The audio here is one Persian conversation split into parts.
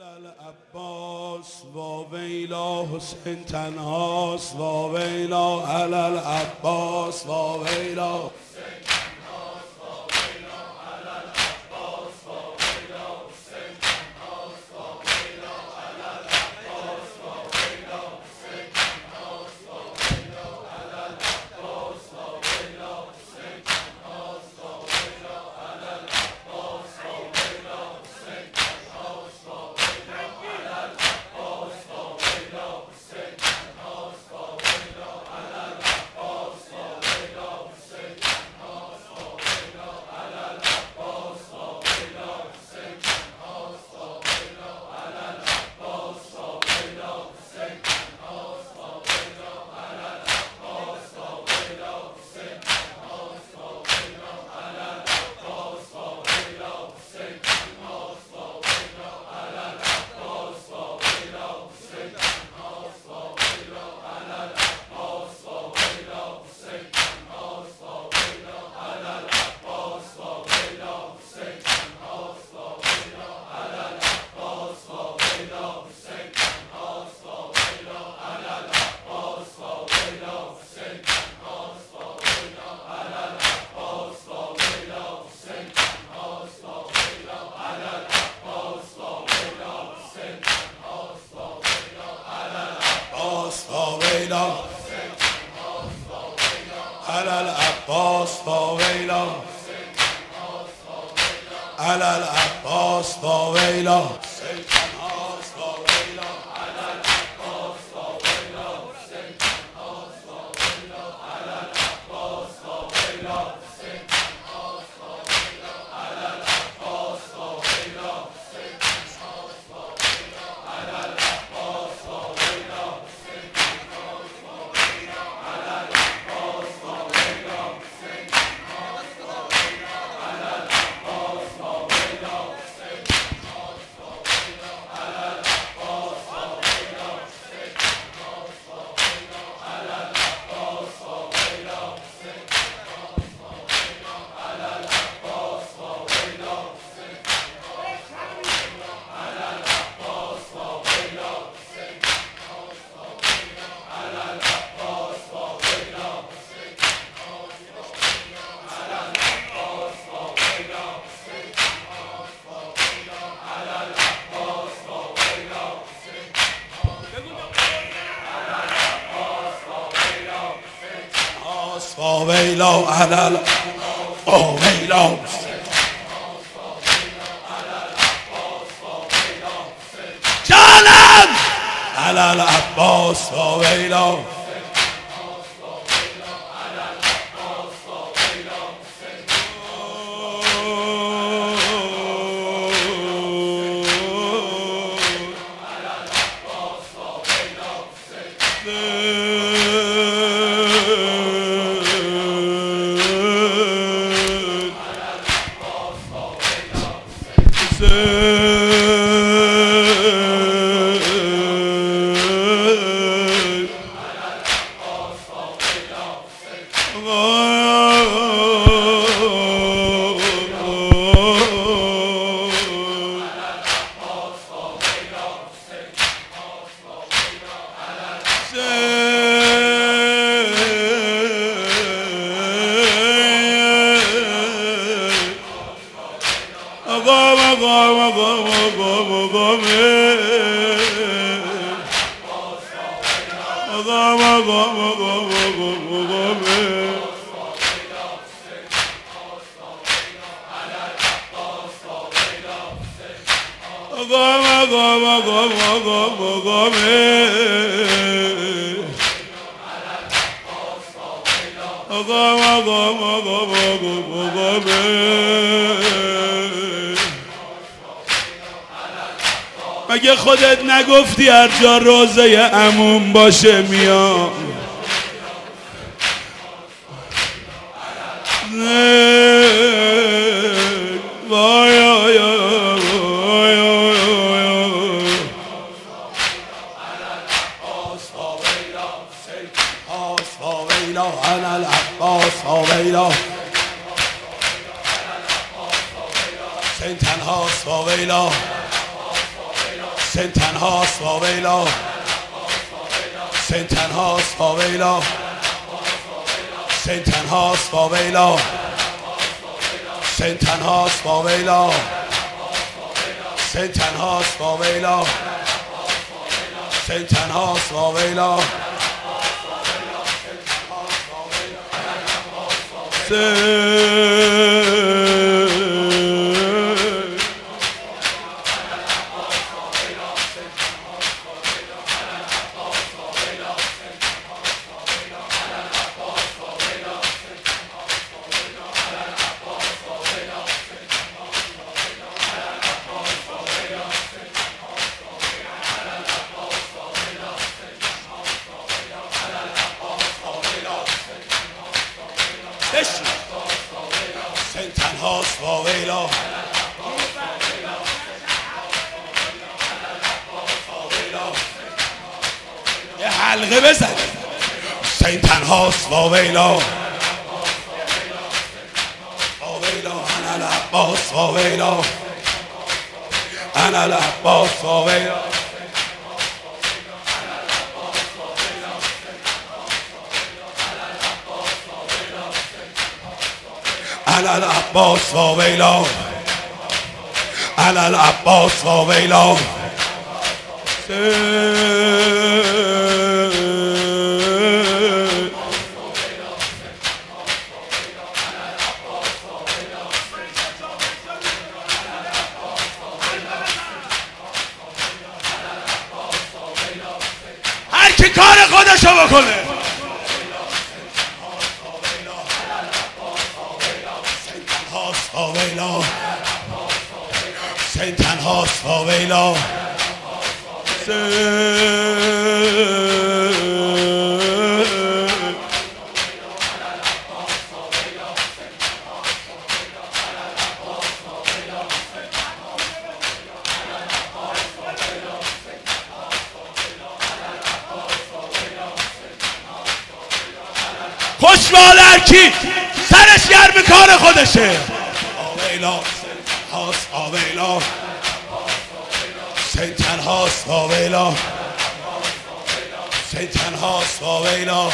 العباس و ویلا حسین تنهاست و ویلا العباس و ویلا العباس و ویلا العباس و ویلا ویلا علل او ویلا جانم علل عباس و ویلا مگه خودت نگفتی هر جا روزه عموم باشه میام؟ حسین تنهاست و ویلا Sent تنهاست واویلا سن تنهاست واویلا سن تنهاست واویلا سن تنهاست واویلا سن تنهاست واویلا سن تنهاست واویلا سن تنهاست واویلا یه حلقه بزن سن تنهاست واویلا واویلا انا العباس واویلا انا العباس واویلا انا العباس واویلا انا العباس واویلا هر کی کار خودشو بکنه واویلا سن تنهاست واویلا خوشبال هرکی سرش گرم کار خودشه واویلا هاست واویلا سن تنهاست واویلا سن تنهاست واویلا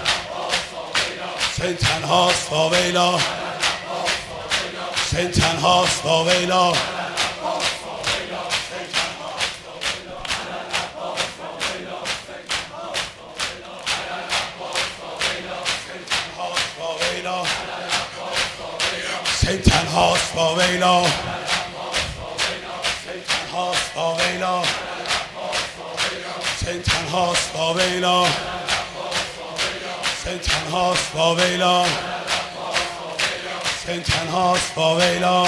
سن تنهاست واویلا سن تنهاست واویلا سن تنهاست واویلا سن تنهاست واویلا سن تنهاست واویلا سن تنهاست واویلا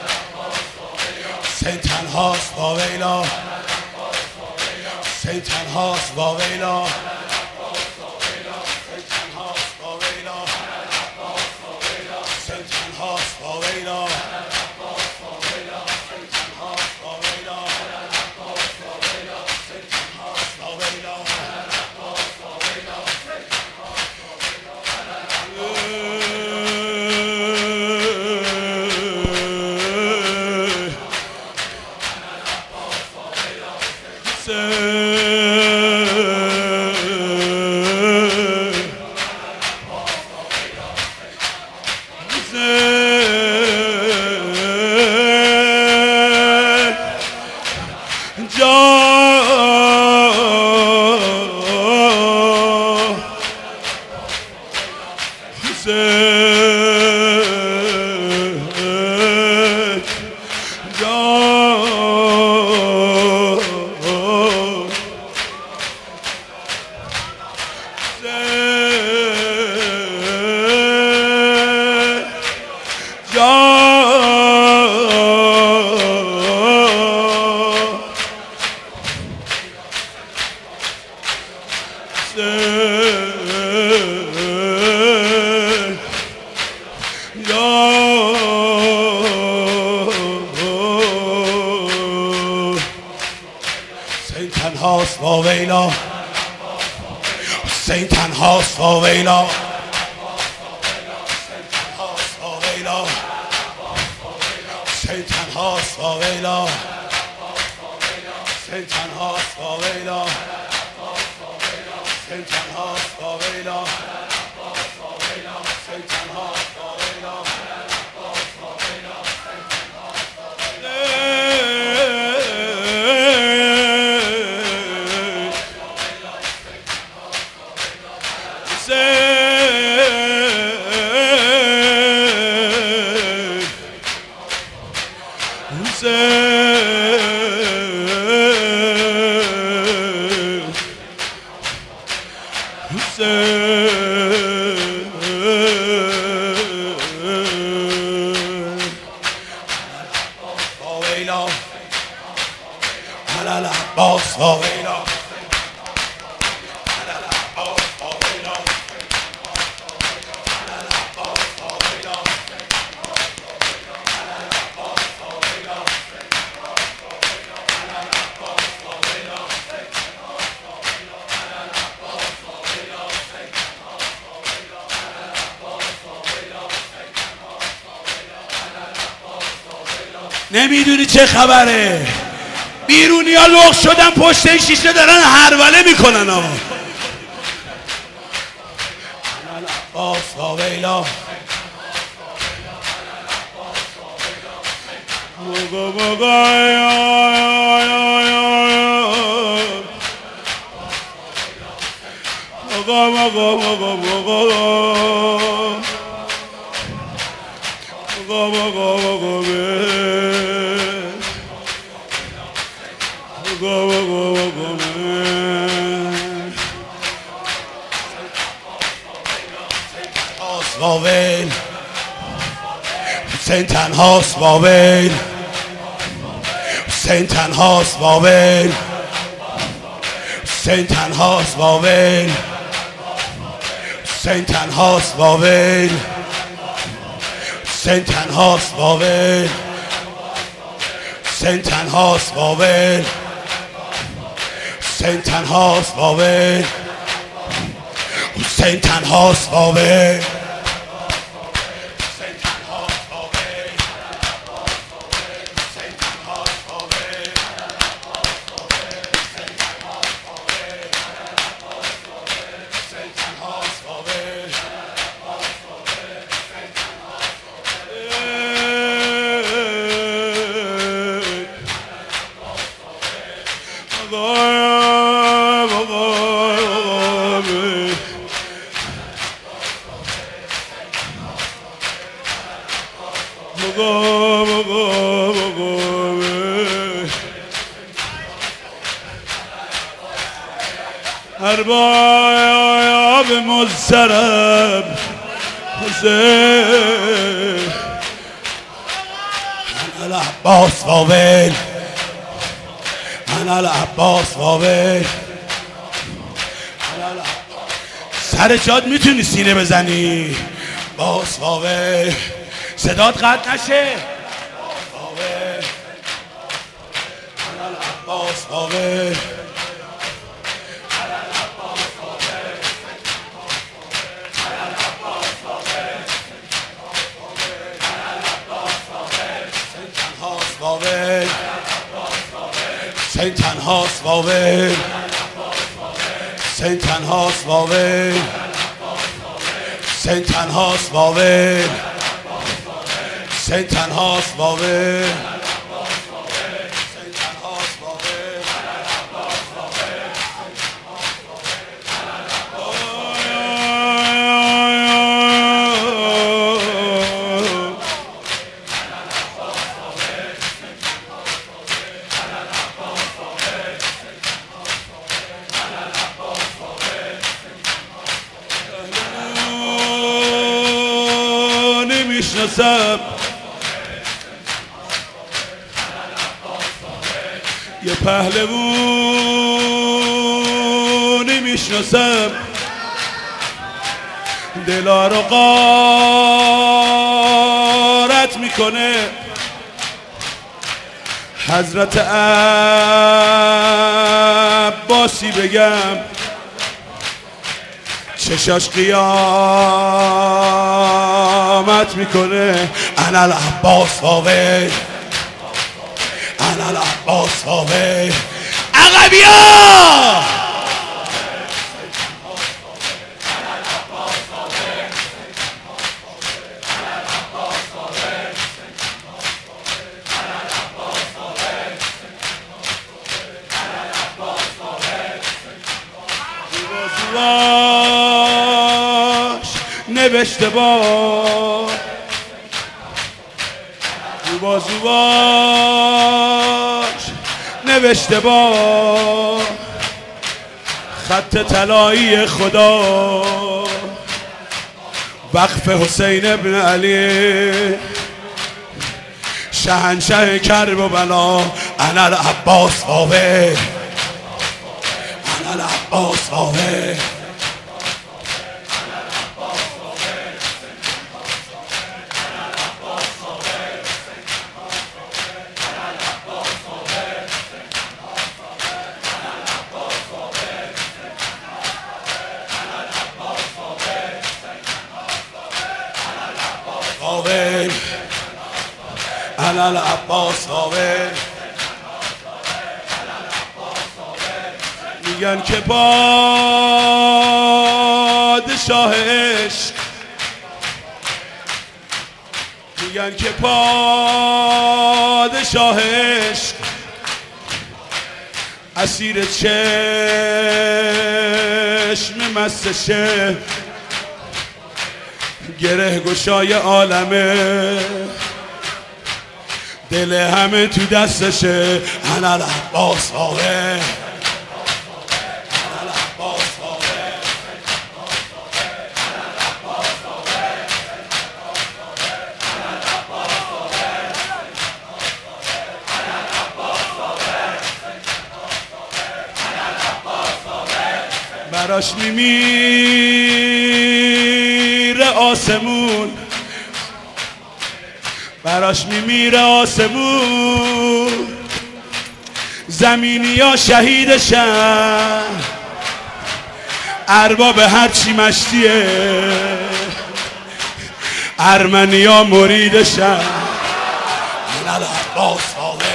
سن تنهاست واویلا سن تنهاست واویلا تنهاست واویلا حسین تنهاست واویلا حسین تنهاست واویلا حسین تنهاست با ویلا، حسین تنهاست با ویلا، حسین تنهاست با ویلا. العباس با ویلا، نمیدونی چه خبره؟ بیرونی ها لغ شدن پشت این شیشه دارن هروله میکنن ها. العباس با ویلا، بگا بگا بگا بگا بگا بگا بگا ویل، حسین تنهاست با ویل، حسین تنهاست با ویل، حسین تنهاست با ویل، حسین تنهاست با ویل، حسین تنهاست با ویل، حسین تنهاست با ویل، حسین تنهاست با ویل، حسین تنهاست با ویل. ارباب مضطرب حسین، انا العباس با ویل، انا العباس با ویل. سر جاد میتونی سینه بزنی باس با ویل، صدات قطع نشه با ویل، انا العباس با ویل. حسین تنهاست با ویل، حسین تنهاست با ویل، حسین تنهاست با ویل، حسین تنهاست با ویل. نمیشناسم یه پهلوونی میشناسم دلا رو غارت میکنه حضرت عباسی بگم چشاش قیامت میکنه. انا العباس با ویل، انا العباس با ویل، بیا نوشته باش رو بازو باش نوشته باش خط طلایی خدا وقف حسین ابن علی شهنشه کرب و بلا انا العباس آوه انا العباس آوه انا العباس آوه میگن که پادشاه عشق میگن که پادشاه عشق اسیر چشم مستشه گره گشای عالمه دل همه تو دستشه انا العباس آوه انا العباس آوه براش میمیره آسمون براش میمیره آسمون زمینی ها شهیدشن ارباب هرچی مشتیه ارمنی ها مریدشن انا العباس آوه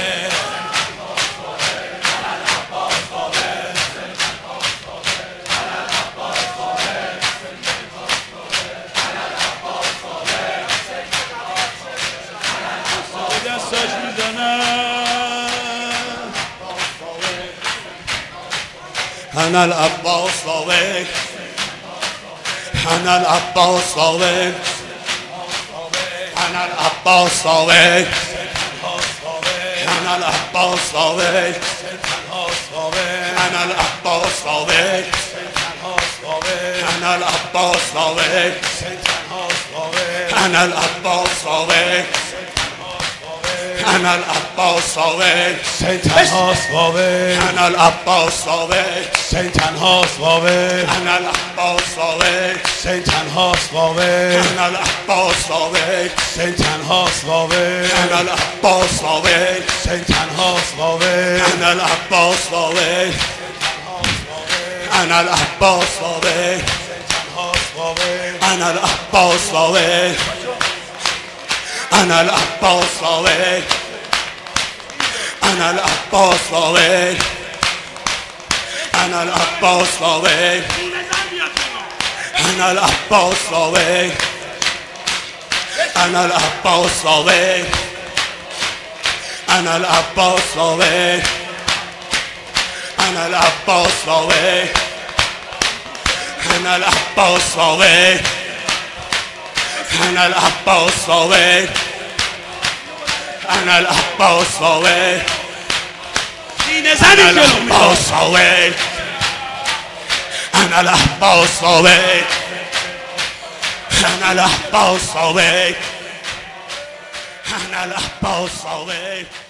انا العباس آوه انا العباس آوه انا العباس آوه انا العباس آوه انا العباس آوه انا العباس آوه انا العباس آوه انا العباس آوه تنهاست واوه انا العباس آوه تنهاست واوه انا العباس آوه تنهاست واوه انا العباس آوه تنهاست واوه انا العباس آوه تنهاست واوه انا العباس آوه انا العباس آوه انا العباس آوه انا العباس آوه انا العباس آوه انا العباس آوه انا العباس آوه انا العباس آوه انا العباس آوه انا العباس آوه انا العباس آوه انا العباس آوه انا العباس آوه انا العباس آوه انا العباس آوه انا العباس آوه انا العباس آوه